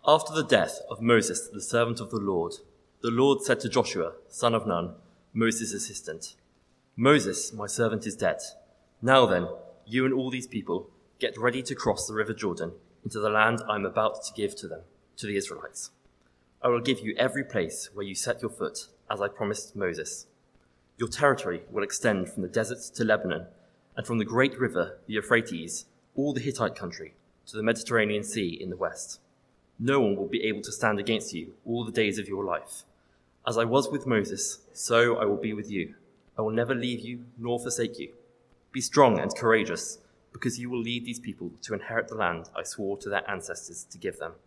After the death of Moses, the servant of the Lord said to Joshua, son of Nun, Moses' assistant, Moses, my servant, is dead. Now then, you and all these people, get ready to cross the river Jordan into the land I am about to give to them, to the Israelites. I will give you every place where you set your foot, as I promised Moses. Your territory will extend from the desert to Lebanon, and from the great river, the Euphrates, all the Hittite country, to the Mediterranean Sea in the west. No one will be able to stand against you all the days of your life. As I was with Moses, so I will be with you. I will never leave you nor forsake you. Be strong and courageous, because you will lead these people to inherit the land I swore to their ancestors to give them.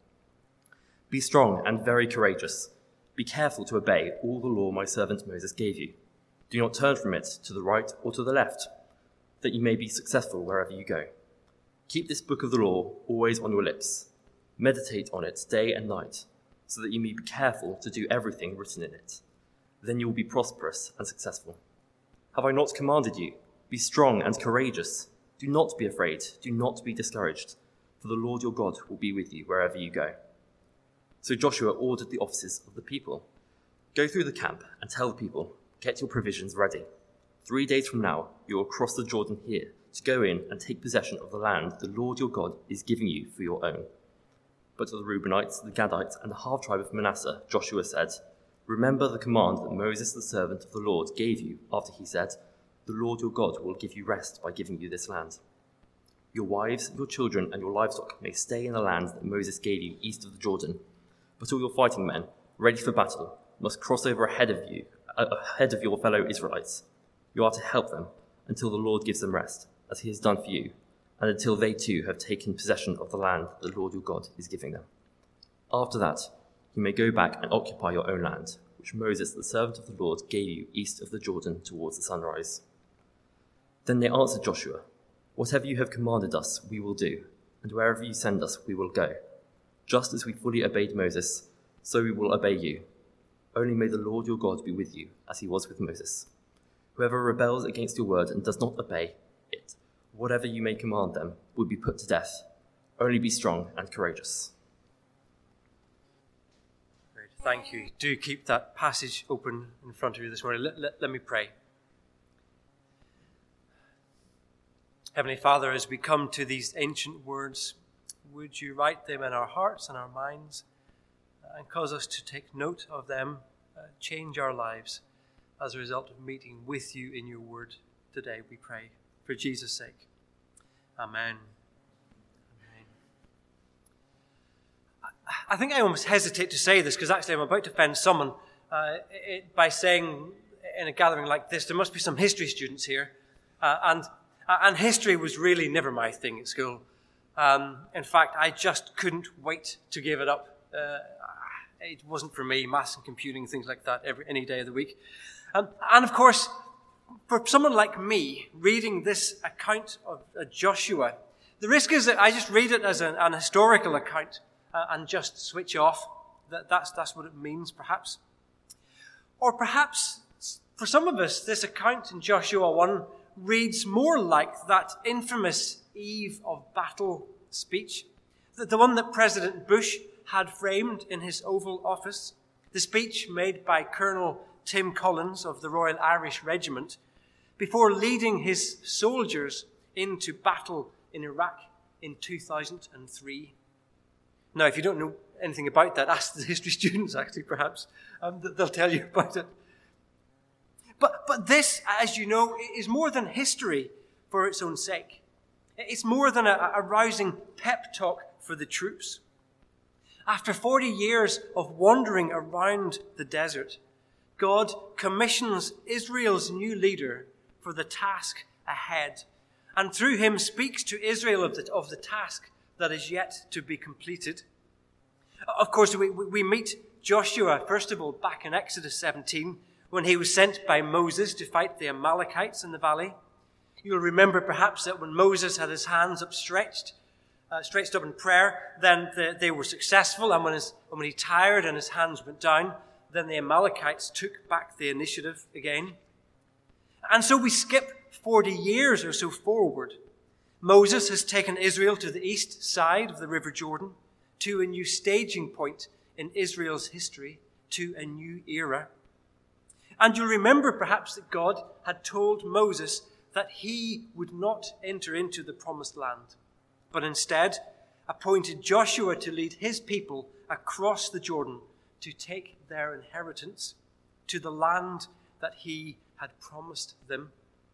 Be strong and very courageous. Be careful to obey all the law my servant Moses gave you. Do not turn from it to the right or to the left, that you may be successful wherever you go. Keep this book of the law always on your lips. Meditate on it day and night, so that you may be careful to do everything written in it. Then you will be prosperous and successful. Have I not commanded you? Be strong and courageous. Do not be afraid. Do not be discouraged, for the Lord your God will be with you wherever you go. So Joshua ordered the officers of the people, go through the camp and tell the people, get your provisions ready. 3 days from now, you will cross the Jordan here to go in and take possession of the land the Lord your God is giving you for your own. But to the Reubenites, the Gadites, and the half-tribe of Manasseh, Joshua said, remember the command that Moses, the servant of the Lord, gave you after he said, the Lord your God will give you rest by giving you this land. Your wives, your children, and your livestock may stay in the land that Moses gave you east of the Jordan, but all your fighting men, ready for battle, must cross over ahead of your fellow Israelites. You are to help them until the Lord gives them rest, as he has done for you, and until they too have taken possession of the land the Lord your God is giving them. After that, you may go back and occupy your own land, which Moses, the servant of the Lord, gave you east of the Jordan towards the sunrise. Then they answered Joshua, whatever you have commanded us, we will do, and wherever you send us, we will go. Just as we fully obeyed Moses, so we will obey you. Only may the Lord your God be with you, as he was with Moses. Whoever rebels against your word and does not obey it, whatever you may command them, will be put to death. Only be strong and courageous. Great. Thank you. Do keep that passage open in front of you this morning. Let me pray. Heavenly Father, as we come to these ancient words, would you write them in our hearts and our minds and cause us to take note of them, change our lives as a result of meeting with you in your word today, we pray. For Jesus' sake. Amen. Amen. I think I almost hesitate to say this because actually I'm about to offend someone by saying in a gathering like this, there must be some history students here. And history was really never my thing at school. In fact, I just couldn't wait to give it up. It wasn't for me, maths and computing, things like that, any day of the week. And of course, for someone like me, reading this account of Joshua, the risk is that I just read it as an historical account and just switch off. That's what it means, perhaps. Or perhaps, for some of us, this account in Joshua 1 reads more like that infamous eve of battle speech, the one that President Bush had framed in his Oval Office, the speech made by Colonel Tim Collins of the Royal Irish Regiment before leading his soldiers into battle in Iraq in 2003. Now, if you don't know anything about that, ask the history students, actually, perhaps. They'll tell you about it. But this, as you know, is more than history for its own sake. It's more than a rousing pep talk for the troops. After 40 years of wandering around the desert, God commissions Israel's new leader for the task ahead, and through him speaks to Israel of the task that is yet to be completed. Of course, we meet Joshua, first of all, back in Exodus 17, when he was sent by Moses to fight the Amalekites in the valley. You'll remember perhaps that when Moses had his hands stretched up in prayer, then they were successful, and when he tired and his hands went down, then the Amalekites took back the initiative again. And so we skip 40 years or so forward. Moses has taken Israel to the east side of the River Jordan to a new staging point in Israel's history, to a new era. And you'll remember perhaps that God had told Moses that he would not enter into the promised land, but instead appointed Joshua to lead his people across the Jordan to take their inheritance to the land that he had promised them.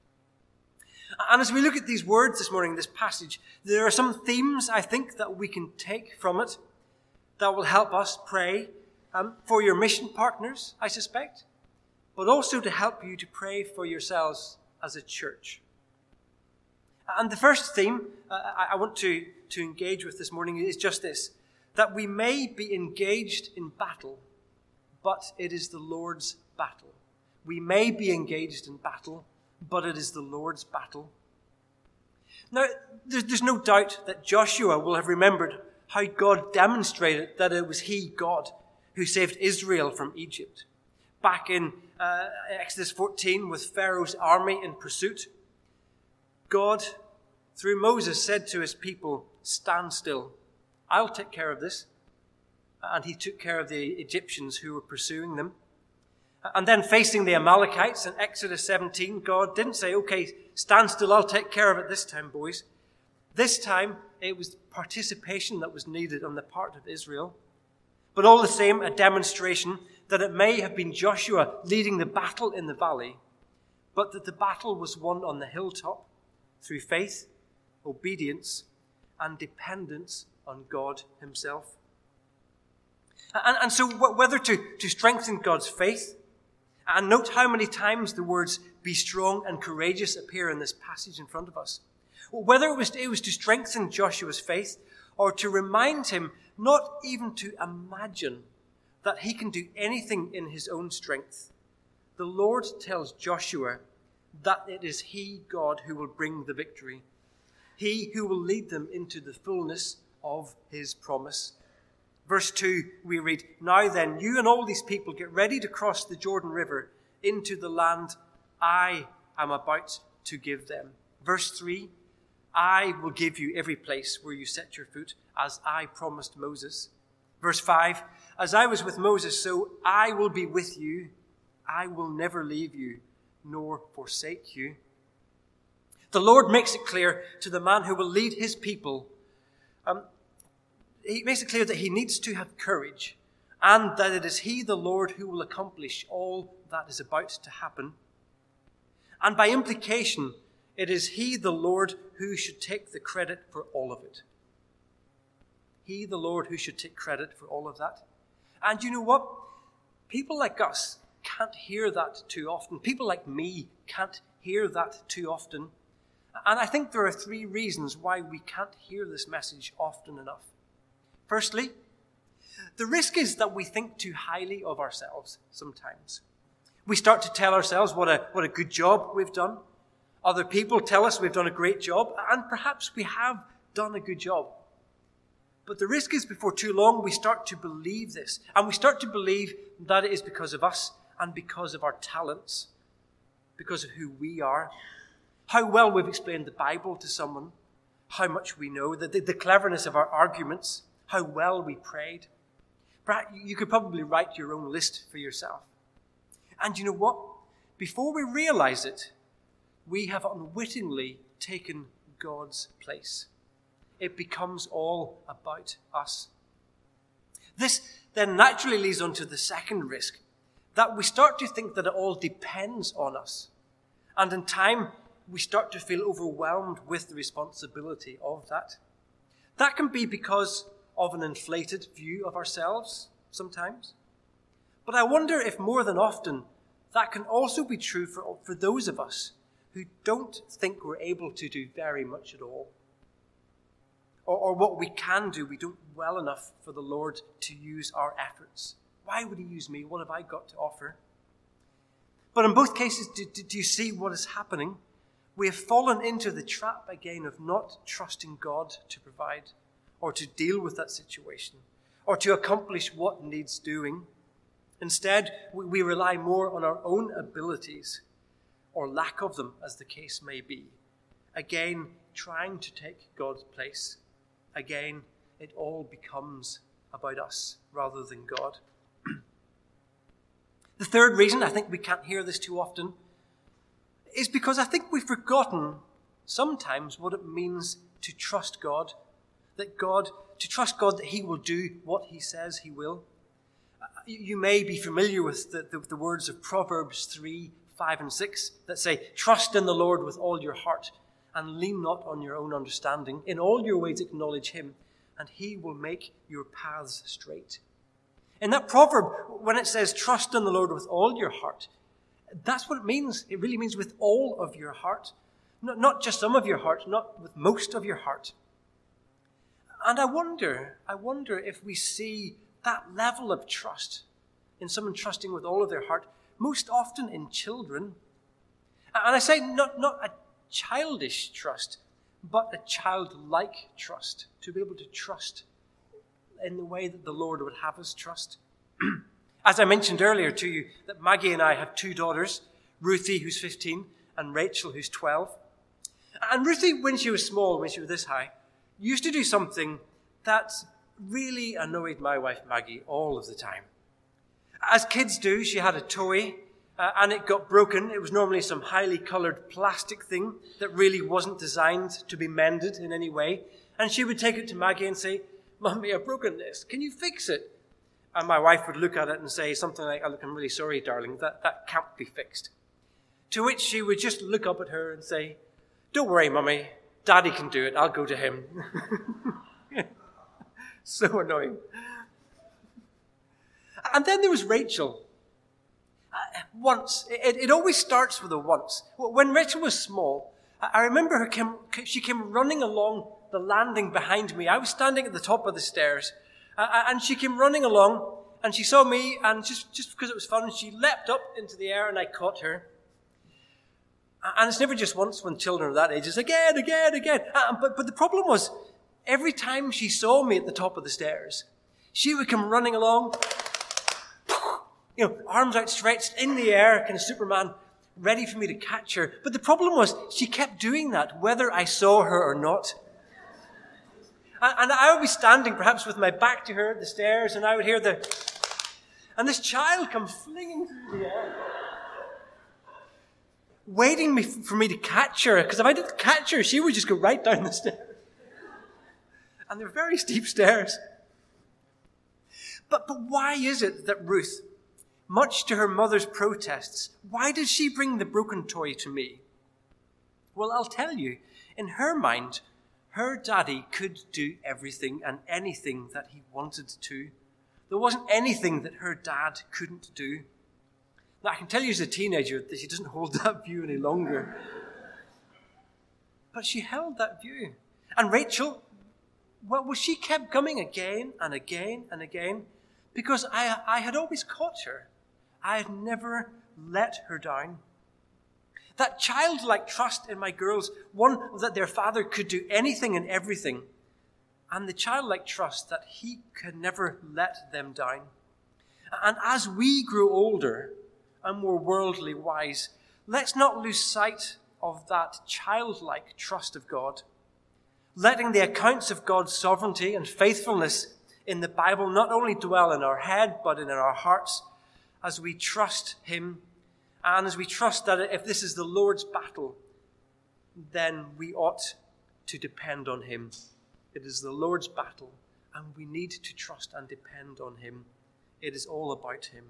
And as we look at these words this morning, this passage, there are some themes, I think, that we can take from it that will help us pray for your mission partners, I suspect, but also to help you to pray for yourselves as a church. And the first theme I want to engage with this morning is just this, that we may be engaged in battle, but it is the Lord's battle. We may be engaged in battle, but it is the Lord's battle. Now, there's no doubt that Joshua will have remembered how God demonstrated that it was he, God, who saved Israel from Egypt. Back in Exodus 14, with Pharaoh's army in pursuit, God, through Moses, said to his people, "Stand still. I'll take care of this." And he took care of the Egyptians who were pursuing them. And then facing the Amalekites in Exodus 17, God didn't say, "Okay, stand still, I'll take care of it this time, boys." This time, it was participation that was needed on the part of Israel. But all the same, a demonstration that it may have been Joshua leading the battle in the valley, but that the battle was won on the hilltop through faith, obedience, and dependence on God himself. And so whether to strengthen God's faith, and note how many times the words "be strong and courageous" appear in this passage in front of us. Whether it was to strengthen Joshua's faith, or to remind him not even to imagine that he can do anything in his own strength, the Lord tells Joshua that it is he, God, who will bring the victory. He who will lead them into the fullness of his promise. Verse 2, we read, "Now then, you and all these people get ready to cross the Jordan River into the land I am about to give them." Verse 3, "I will give you every place where you set your foot, as I promised Moses." Verse 5, "As I was with Moses, so I will be with you. I will never leave you, nor forsake you." The Lord makes it clear to the man who will lead his people, he makes it clear that he needs to have courage, and that it is he, the Lord, who will accomplish all that is about to happen. And by implication, it is he, the Lord, who should take the credit for all of it. He, the Lord, who should take credit for all of that. And you know what? People like us can't hear that too often. People like me can't hear that too often. And I think there are 3 reasons why we can't hear this message often enough. Firstly, the risk is that we think too highly of ourselves sometimes. We start to tell ourselves what a good job we've done. Other people tell us we've done a great job, and perhaps we have done a good job. But the risk is before too long we start to believe this, and we start to believe that it is because of us and because of our talents, because of who we are, how well we've explained the Bible to someone, how much we know, the cleverness of our arguments, how well we prayed. Perhaps you could probably write your own list for yourself. And you know what? Before we realize it, we have unwittingly taken God's place. It becomes all about us. This then naturally leads on to the second risk, that we start to think that it all depends on us. And in time, we start to feel overwhelmed with the responsibility of that. That can be because of an inflated view of ourselves sometimes. But I wonder if more than often that can also be true for those of us who don't think we're able to do very much at all. Or what we can do, we don't well enough for the Lord to use our efforts. Why would he use me? What have I got to offer? But in both cases, do you see what is happening? We have fallen into the trap again of not trusting God to provide, or to deal with that situation, or to accomplish what needs doing. Instead, we rely more on our own abilities, or lack of them, as the case may be. Again, trying to take God's place. Again, it all becomes about us rather than God. The third reason I think we can't hear this too often is because I think we've forgotten sometimes what it means to trust God, to trust God that he will do what he says he will. You may be familiar with the words of Proverbs 3, 5 and 6 that say, "Trust in the Lord with all your heart and lean not on your own understanding. In all your ways acknowledge him, and he will make your paths straight." In that proverb, when it says, "Trust in the Lord with all your heart," that's what it means. It really means with all of your heart. Not just some of your heart, not with most of your heart. And I wonder if we see that level of trust in someone trusting with all of their heart, most often in children. And I say not a childish trust, but a childlike trust, to be able to trust in the way that the Lord would have us trust. As I mentioned earlier to you, that Maggie and I have two daughters, Ruthie, who's 15, and Rachel, who's 12. And Ruthie, when she was small, when she was this high, used to do something that really annoyed my wife Maggie all of the time. As kids do, she had a toy and it got broken. It was normally some highly coloured plastic thing that really wasn't designed to be mended in any way. And she would take it to Maggie and say, "Mummy, I've broken this. Can you fix it?" And my wife would look at it and say something like, "Oh, look, I'm really sorry, darling, that can't be fixed." To which she would just look up at her and say, "Don't worry, Mummy, Daddy can do it. I'll go to him." So annoying. And then there was Rachel. Once. It always starts with a once. When Rachel was small, I remember she came running along the landing behind me. I was standing at the top of the stairs, and she came running along, and she saw me, and just because it was fun, she leapt up into the air, and I caught her. And it's never just once when children are that age. It's again. But the problem was, every time she saw me at the top of the stairs, she would come running along, arms outstretched in the air, kind of Superman, ready for me to catch her. But the problem was, she kept doing that, whether I saw her or not. And I would be standing, perhaps with my back to her at the stairs, and I would hear and this child come flinging through the air, waiting for me to catch her, because if I didn't catch her, she would just go right down the stairs. And they're very steep stairs. But why is it that Ruth, much to her mother's protests, why did she bring the broken toy to me? Well, I'll tell you, in her mind, her daddy could do everything and anything that he wanted to. There wasn't anything that her dad couldn't do. Now, I can tell you as a teenager that she doesn't hold that view any longer. But she held that view. And Rachel, she kept coming again and again and again, because I had always caught her. I had never let her down. That childlike trust in my girls, one that their father could do anything and everything, and the childlike trust that he could never let them down. And as we grow older and more worldly wise, let's not lose sight of that childlike trust of God, letting the accounts of God's sovereignty and faithfulness in the Bible not only dwell in our head, but in our hearts, as we trust him, and as we trust that if this is the Lord's battle, then we ought to depend on him. It is the Lord's battle, and we need to trust and depend on him. It is all about him.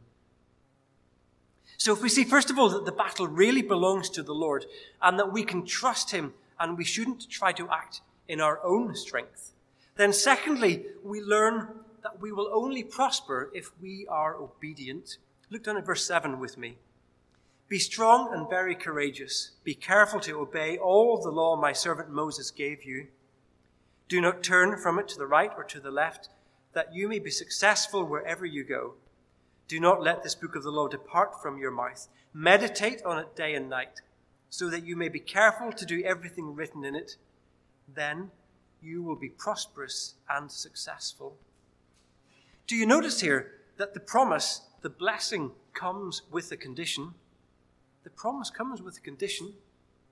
So if we see, first of all, that the battle really belongs to the Lord, and that we can trust him, and we shouldn't try to act in our own strength, then secondly, we learn that we will only prosper if we are obedient. Look down at verse 7 with me. "Be strong and very courageous. Be careful to obey all the law my servant Moses gave you. Do not turn from it to the right or to the left, that you may be successful wherever you go. Do not let this book of the law depart from your mouth. Meditate on it day and night, so that you may be careful to do everything written in it. Then you will be prosperous and successful." Do you notice here that the promise, the blessing, comes with a condition? The promise comes with a condition.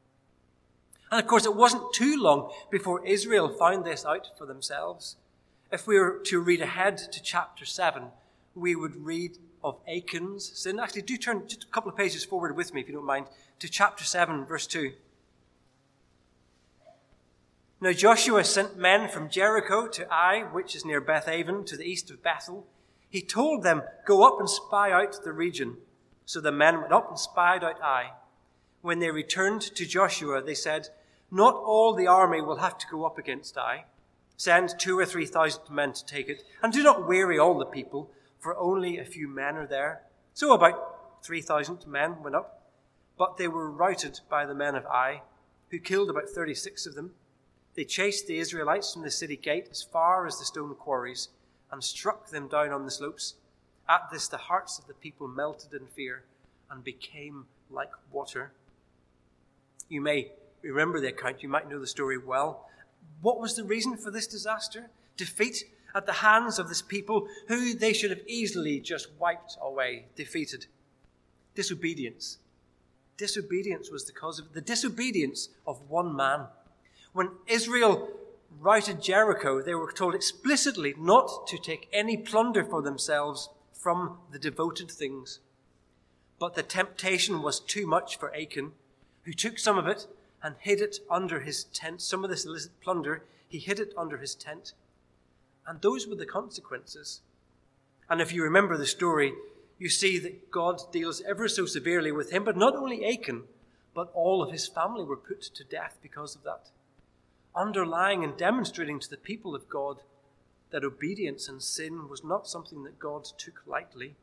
And of course, it wasn't too long before Israel found this out for themselves. If we were to read ahead to chapter 7, we would read of Achan's sin. Actually, do turn just a couple of pages forward with me, if you don't mind, to chapter 7, verse 2. Now Joshua sent men from Jericho to Ai, which is near Bethaven, to the east of Bethel. He told them, "Go up and spy out the region." So the men went up and spied out Ai. When they returned to Joshua, they said, "Not all the army will have to go up against Ai. Send 2,000 or 3,000 men to take it, and do not weary all the people, for only a few men are there." So about 3,000 men went up, but they were routed by the men of Ai, who killed about 36 of them. They chased the Israelites from the city gate as far as the stone quarries and struck them down on the slopes. At this, the hearts of the people melted in fear and became like water. You may remember the account. You might know the story well. What was the reason for this disaster? Defeat at the hands of this people who they should have easily just wiped away, defeated. Disobedience. Disobedience was the cause of the disobedience of one man. When Israel routed Jericho, they were told explicitly not to take any plunder for themselves from the devoted things. But the temptation was too much for Achan, who took some of it and hid it under his tent. Some of this illicit plunder, he hid it under his tent. And those were the consequences. And if you remember the story, you see that God deals ever so severely with him. But not only Achan, but all of his family were put to death because of that. Underlying and demonstrating to the people of God that obedience and sin was not something that God took lightly.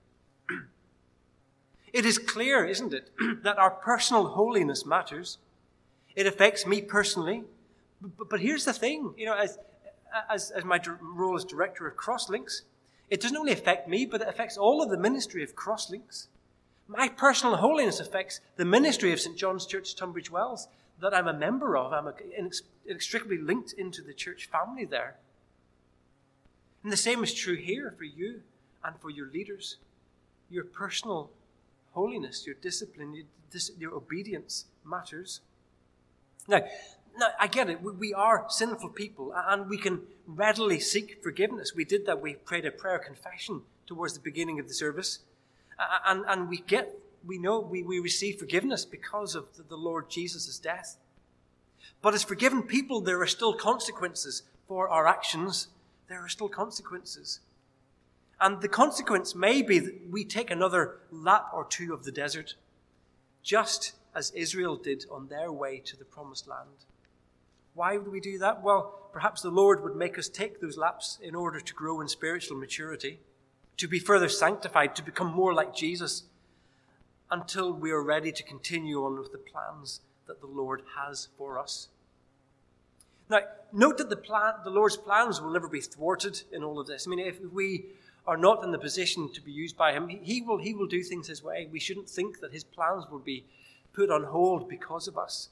It is clear, isn't it, that our personal holiness matters. It affects me personally. But here's the thing, as my role as director of Crosslinks, it doesn't only affect me, but it affects all of the ministry of Crosslinks. My personal holiness affects the ministry of St. John's Church, Tunbridge Wells, that I'm a member of. I'm inextricably linked into the church family there. And the same is true here for you and for your leaders. Your personal holiness, your discipline, your obedience matters. Now, I get it. We are sinful people, and we can readily seek forgiveness. We did that. We prayed a prayer confession towards the beginning of the service. And we know we receive forgiveness because of the Lord Jesus' death. But as forgiven people, there are still consequences for our actions. There are still consequences. And the consequence may be that we take another lap or two of the desert, just as Israel did on their way to the promised land. Why would we do that? Well, perhaps the Lord would make us take those laps in order to grow in spiritual maturity, to be further sanctified, to become more like Jesus, until we are ready to continue on with the plans that the Lord has for us. Now, note that the Lord's plans will never be thwarted in all of this. I mean, if we are not in the position to be used by him, he will do things his way. We shouldn't think that his plans will be put on hold because of us.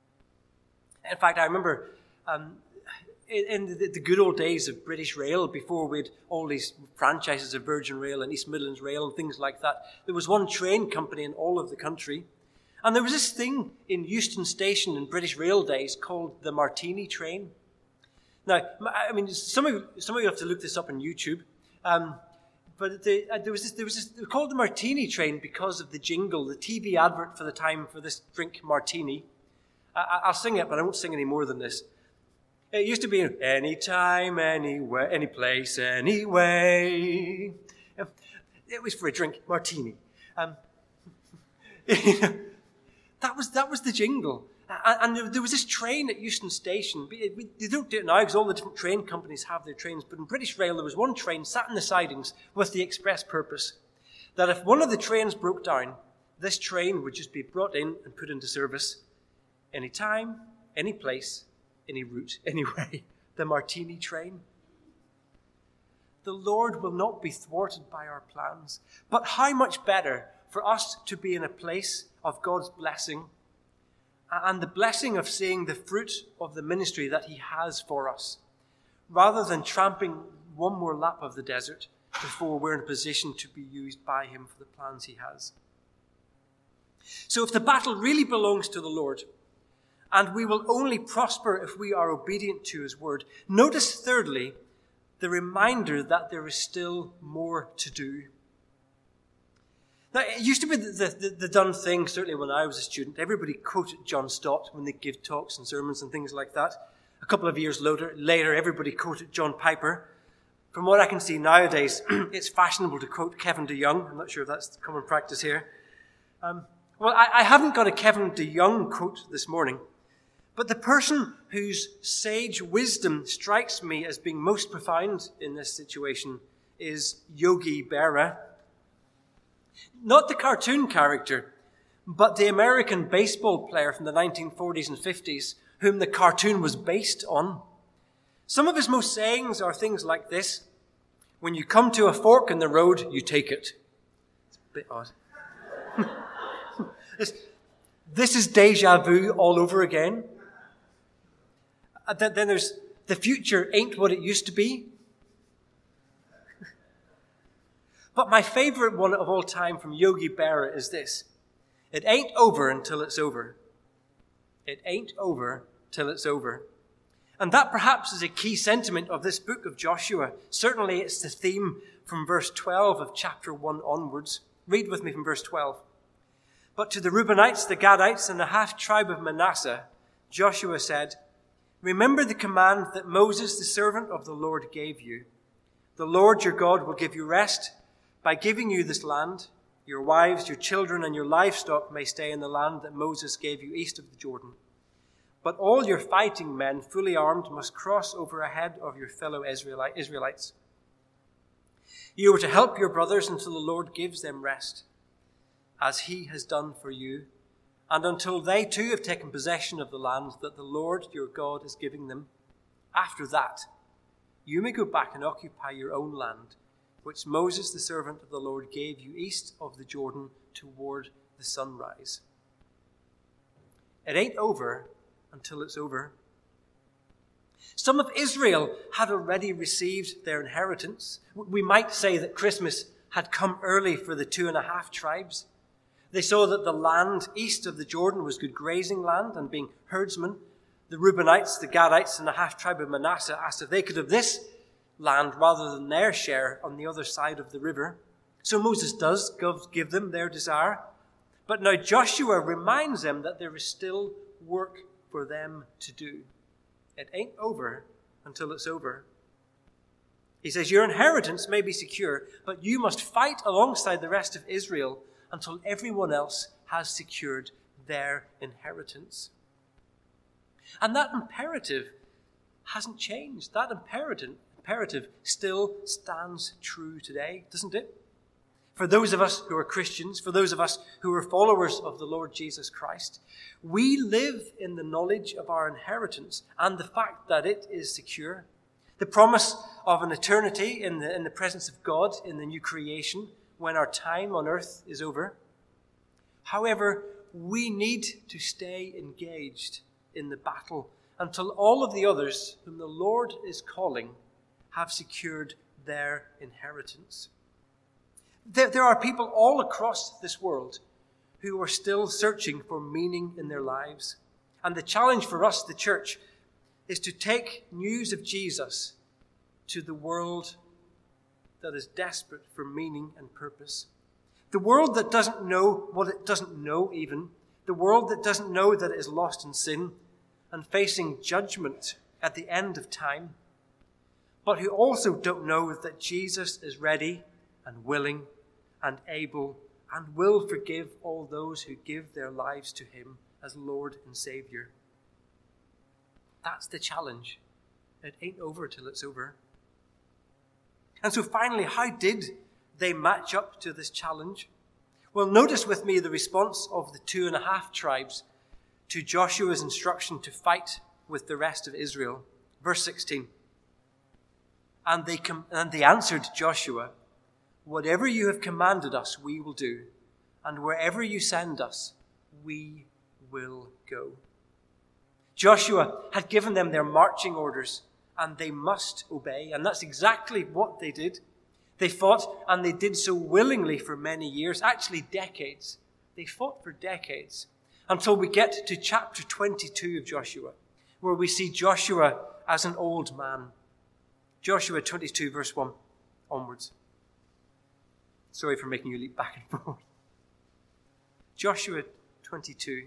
In fact, I remember in the good old days of British Rail, before we had all these franchises of Virgin Rail and East Midlands Rail and things like that, there was one train company in all of the country. And there was this thing in Euston Station in British Rail days called the Martini train. Now, I mean, some of you have to look this up on YouTube. But there was this, they were called the Martini train because of the jingle, the TV advert for the time for this drink Martini. I'll sing it, but I won't sing any more than this. It used to be anytime, anywhere, any place, anyway. It was for a drink, Martini. That was the jingle. And there was this train at Euston Station. They don't do it now because all the different train companies have their trains. But in British Rail, there was one train sat in the sidings with the express purpose that if one of the trains broke down, this train would just be brought in and put into service any time, any place, any route, anyway. The Martini train. The Lord will not be thwarted by our plans. But how much better for us to be in a place of God's blessing and the blessing of seeing the fruit of the ministry that he has for us, rather than tramping one more lap of the desert before we're in a position to be used by him for the plans he has. So if the battle really belongs to the Lord, and we will only prosper if we are obedient to his word, notice thirdly the reminder that there is still more to do. Now, it used to be the done thing, certainly when I was a student. Everybody quoted John Stott when they give talks and sermons and things like that. A couple of years later, everybody quoted John Piper. From what I can see nowadays, it's fashionable to quote Kevin DeYoung. I'm not sure if that's the common practice here. Well, I haven't got a Kevin DeYoung quote this morning, but the person whose sage wisdom strikes me as being most profound in this situation is Yogi Berra. Not the cartoon character, but the American baseball player from the 1940s and 50s, whom the cartoon was based on. Some of his most sayings are things like this: when you come to a fork in the road, you take it. It's a bit odd. This is deja vu all over again. Then there's, the future ain't what it used to be. But my favorite one of all time from Yogi Berra is this: it ain't over until it's over. It ain't over till it's over. And that perhaps is a key sentiment of this book of Joshua. Certainly it's the theme from verse 12 of chapter 1 onwards. Read with me from verse 12. But to the Reubenites, the Gadites, and the half-tribe of Manasseh, Joshua said, remember the command that Moses, the servant of the Lord, gave you. The Lord your God will give you rest by giving you this land. Your wives, your children, and your livestock may stay in the land that Moses gave you east of the Jordan. But all your fighting men, fully armed, must cross over ahead of your fellow Israelites. You are to help your brothers until the Lord gives them rest, as he has done for you, and until they too have taken possession of the land that the Lord your God is giving them. After that, you may go back and occupy your own land, which Moses, the servant of the Lord, gave you east of the Jordan toward the sunrise. It ain't over until it's over. Some of Israel had already received their inheritance. We might say that Christmas had come early for the 2.5 tribes. They saw that the land east of the Jordan was good grazing land, and being herdsmen, the Reubenites, the Gadites, and the half-tribe of Manasseh asked if they could have this land rather than their share on the other side of the river. So Moses does give them their desire. But now Joshua reminds them that there is still work for them to do. It ain't over until it's over. He says, your inheritance may be secure, but you must fight alongside the rest of Israel until everyone else has secured their inheritance. And that imperative hasn't changed. That imperative still stands true today, doesn't it? For those of us who are Christians, for those of us who are followers of the Lord Jesus Christ, we live in the knowledge of our inheritance and the fact that it is secure. The promise of an eternity in the presence of God in the new creation when our time on earth is over. However, we need to stay engaged in the battle until all of the others whom the Lord is calling have secured their inheritance. There are people all across this world who are still searching for meaning in their lives. And the challenge for us, the church, is to take news of Jesus to the world that is desperate for meaning and purpose. The world that doesn't know what it doesn't know even. The world that doesn't know that it is lost in sin and facing judgment at the end of time. But who also don't know that Jesus is ready and willing and able and will forgive all those who give their lives to him as Lord and Savior. That's the challenge. It ain't over till it's over. And so finally, how did they match up to this challenge? Well, notice with me the response of the 2.5 tribes to Joshua's instruction to fight with the rest of Israel. Verse 16. And they answered Joshua, whatever you have commanded us, we will do. And wherever you send us, we will go. Joshua had given them their marching orders, and they must obey. And that's exactly what they did. They fought, and they did so willingly for many years, actually decades. They fought for decades, until we get to chapter 22 of Joshua, where we see Joshua as an old man. Joshua 22, verse 1 onwards. Sorry for making you leap back and forth. Joshua 22.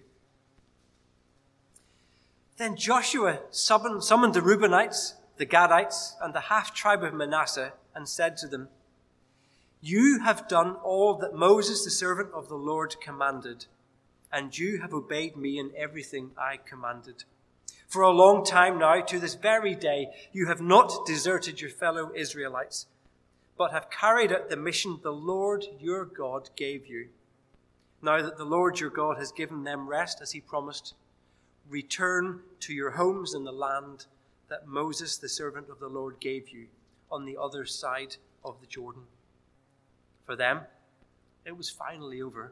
Then Joshua summoned the Reubenites, the Gadites, and the half-tribe of Manasseh, and said to them, "You have done all that Moses, the servant of the Lord, commanded, and you have obeyed me in everything I commanded. For a long time now, to this very day, you have not deserted your fellow Israelites, but have carried out the mission the Lord your God gave you. Now that the Lord your God has given them rest, as he promised, return to your homes in the land that Moses, the servant of the Lord, gave you on the other side of the Jordan." For them, it was finally over.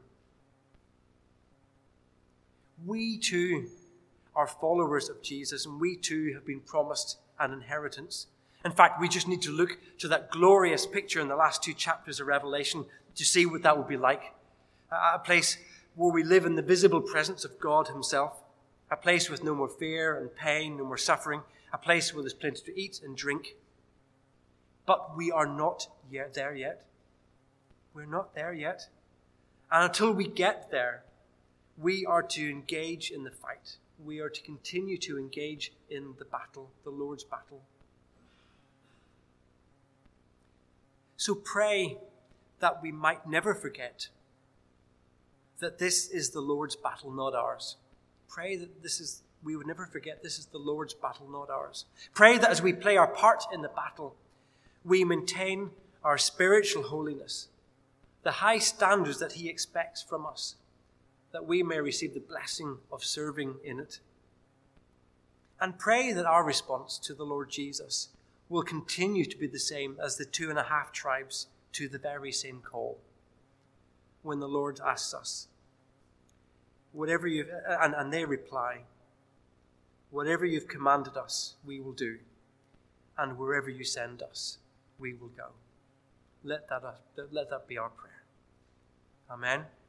We too are followers of Jesus, and we too have been promised an inheritance. In fact, we just need to look to that glorious picture in the last 2 chapters of Revelation to see what that would be like. A place where we live in the visible presence of God himself. A place with no more fear and pain, no more suffering. A place where there's plenty to eat and drink. But we are not yet there yet. We're not there yet. And until we get there, we are to engage in the fight. We are to continue to engage in the battle, the Lord's battle. So pray that we might never forget that this is the Lord's battle, not ours. Pray that we would never forget this is the Lord's battle, not ours. Pray that as we play our part in the battle, we maintain our spiritual holiness, the high standards that he expects from us, that we may receive the blessing of serving in it. And pray that our response to the Lord Jesus will continue to be the same as the 2.5 tribes to the very same call. When the Lord asks us, whatever and they reply, "Whatever you've commanded us, we will do. And wherever you send us, we will go." Let that be our prayer. Amen.